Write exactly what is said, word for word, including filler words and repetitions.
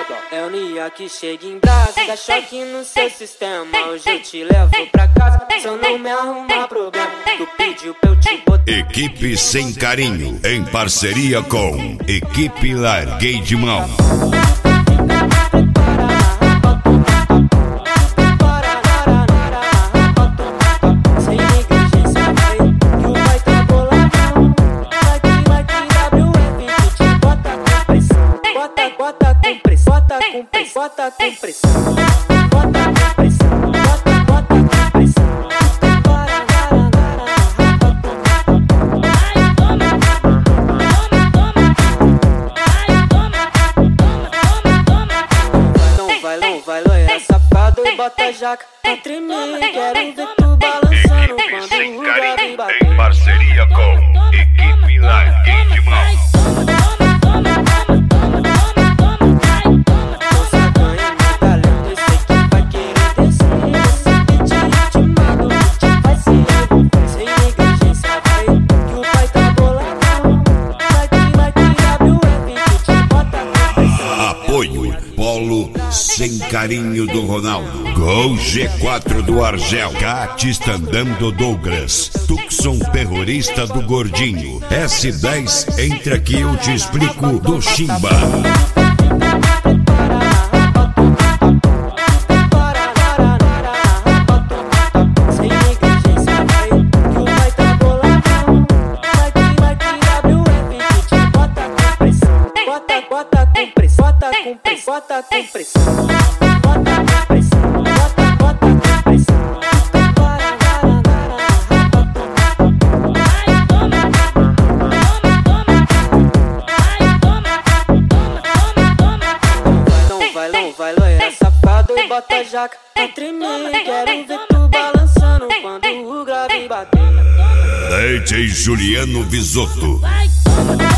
É o Nia que chega em brasa, dá choque no seu sistema. Hoje eu te levo pra casa, se eu não me arrumar problema. Tu pediu pra eu te botar. Equipe Sem Carinho, em parceria com Equipe Larguei de Mão. Bota com pressão, bota com pressão, bota com pressão, bota com pressão, bota, bota com pressão. Não vai, não vai, loira safado, bota jaca pra tremer. Quero ver tu balançando quando o grave bater. Em parceria com Equipe Larguei de Mão. Polo Sem Carinho do Ronaldo, Gol G quatro do Argel, Catistandam do Douglas, Tucson Terrorista do Gordinho, S dez, entra que eu te explico do Chimba. Bota com pressão, bota com pressão, bota com pressão, bota, bota com pressão. Não vai, não vai, loira safado, bota jaca pra tremer. Quero ver tu balançando quando o grave bater. D J Juliano Visotto.